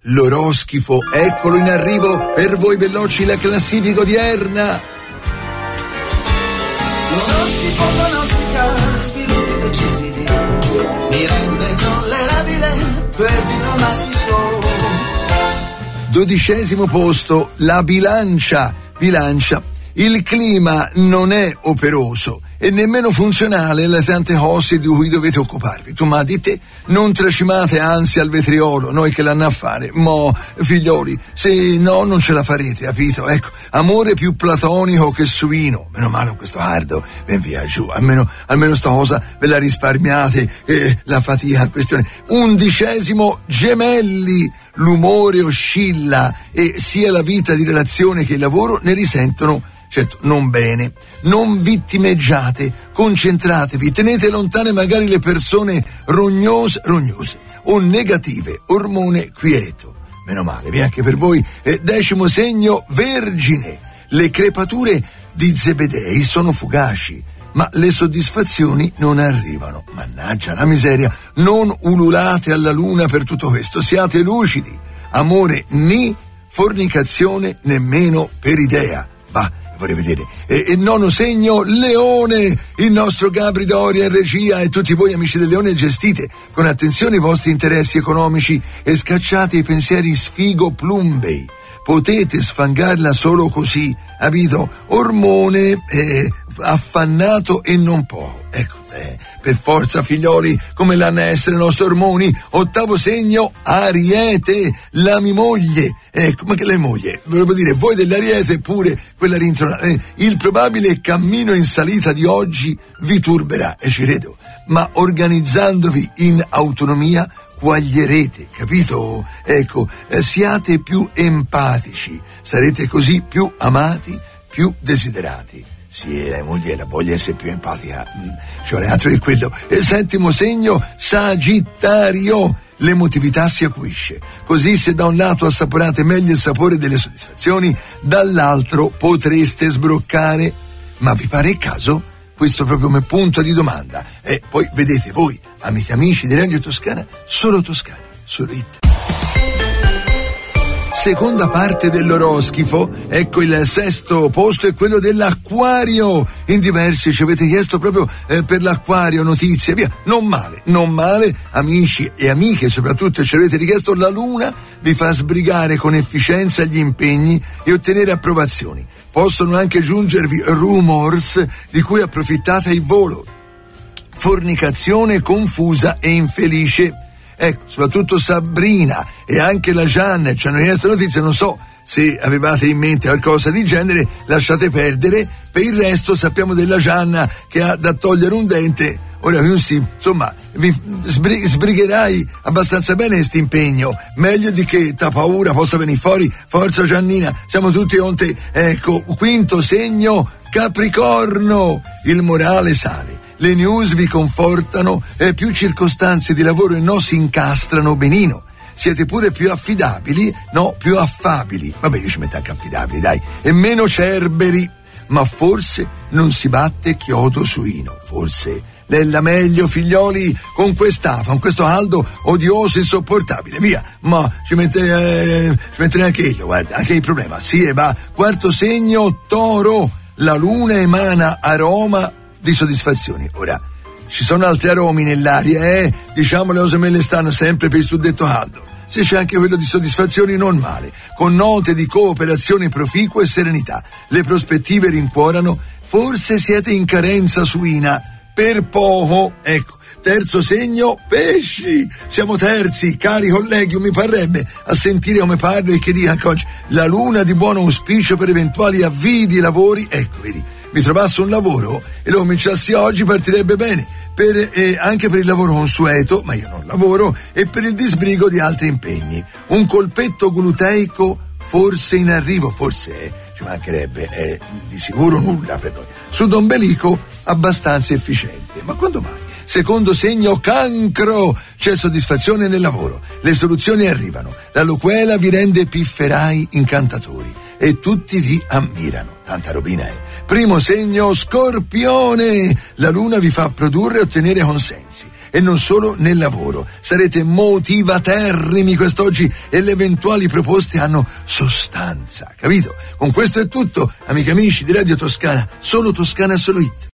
L'oroschifo, eccolo in arrivo per voi veloci la classifica odierna. L'oroscopo pronostica sviluppi decisivi, mi rende tollerabile per diplomatic show. 12° posto, la bilancia. Il clima non è operoso e nemmeno funzionale alle tante cose di cui dovete occuparvi. Tu ma di te non tracimate ansia al vetriolo, noi che l'hanno a fare. Mo, figlioli, se no non ce la farete, capito? Ecco, amore più platonico che suino. Meno male questo cardo, ben via giù, almeno sta cosa ve la risparmiate, la fatica questione. 11° gemelli. L'umore oscilla e sia la vita di relazione che il lavoro ne risentono, certo, non bene. Non vittimeggiate, concentratevi, tenete lontane magari le persone rognose o negative, ormone quieto. Meno male, anche per voi. 10° segno, Vergine. Le crepature di Zebedei sono fugaci, ma le soddisfazioni non arrivano. Mannaggia la miseria, non ululate alla luna per tutto questo, siate lucidi. Amore ni, fornicazione nemmeno per idea. Va, vorrei vedere. E 9° segno, Leone. Il nostro Gabri Doria in regia e tutti voi amici del Leone gestite con attenzione i vostri interessi economici e scacciate i pensieri sfigo plumbei. Potete sfangarla solo così, capito? Ormone affannato e non poco. Ecco, per forza figlioli, come l'hanno a essere i nostri ormoni. 8° segno, Ariete, la mia moglie. Ecco, ma che la moglie? Volevo dire, voi dell'Ariete pure quella rintronata. Il probabile cammino in salita di oggi vi turberà, e ci credo, ma organizzandovi in autonomia quaglierete, capito? Ecco, siate più empatici, sarete così più amati, più desiderati. Sì, la moglie voglia essere più empatica, ci vuole altro di quello. 7° segno, Sagittario. L'emotività si acuisce, così se da un lato assaporate meglio il sapore delle soddisfazioni, dall'altro potreste sbroccare. Ma vi pare il caso? Questo proprio come punto di domanda. E poi vedete voi, amici di Radio Toscana, solo Toscana, solo it. Seconda parte dell'oroschifo, ecco il 6° posto è quello dell'Acquario. In diversi ci avete chiesto proprio per l'Acquario notizie, via, non male, amici e amiche soprattutto ci avete richiesto. La luna vi fa sbrigare con efficienza gli impegni e ottenere approvazioni. Possono anche giungervi rumors di cui approfittate in volo. Fornicazione confusa e infelice. Ecco, soprattutto Sabrina e anche la Gianna ci hanno chiesto notizie, non so se avevate in mente qualcosa di genere, lasciate perdere. Per il resto sappiamo della Gianna che ha da togliere un dente. Ora, insomma, vi sbrigherai abbastanza bene questo impegno, meglio di che ta paura possa venire fuori. Forza Giannina, siamo tutti con te. Ecco, 5° segno, Capricorno. Il morale sale. Le news vi confortano, più circostanze di lavoro e no si incastrano benino. Siete pure più affidabili, no, più affabili. Vabbè, io ci metto anche affidabili, dai. E meno cerberi. Ma forse non si batte chiodo suino. Forse l'ella meglio, figlioli, con questo caldo odioso, insopportabile. Via, ma ci metterei anche io, guarda, anche il problema. Sì, e va. 4° segno, Toro. La luna emana aroma di soddisfazioni. Ora, ci sono altri aromi nell'aria, diciamo le cose me le stanno sempre per il suddetto caldo. Se c'è anche quello di soddisfazioni, non male, con note di cooperazione proficua e serenità. Le prospettive rincuorano, forse siete in carenza suina, per poco, ecco. 3° segno, Pesci. Siamo terzi, cari colleghi, mi parrebbe a sentire come parlo e che dica anche oggi. La luna di buon auspicio per eventuali avvii di lavori, ecco, vedi, mi trovassi un lavoro e lo cominciassi oggi, partirebbe bene, anche per il lavoro consueto, ma io non lavoro, e per il disbrigo di altri impegni. Un colpetto gluteico forse in arrivo, forse ci mancherebbe, di sicuro nulla per noi. Sudombelico abbastanza efficiente, ma quando mai? 2° segno, Cancro. C'è soddisfazione nel lavoro, le soluzioni arrivano, la loquela vi rende pifferai incantatori e tutti vi ammirano. Tanta robina è. 1° segno, Scorpione. La luna vi fa produrre e ottenere consensi e non solo nel lavoro. Sarete motivaterrimi quest'oggi e le eventuali proposte hanno sostanza, capito? Con questo è tutto, amiche e amici di Radio Toscana, solo Toscana, solo hit.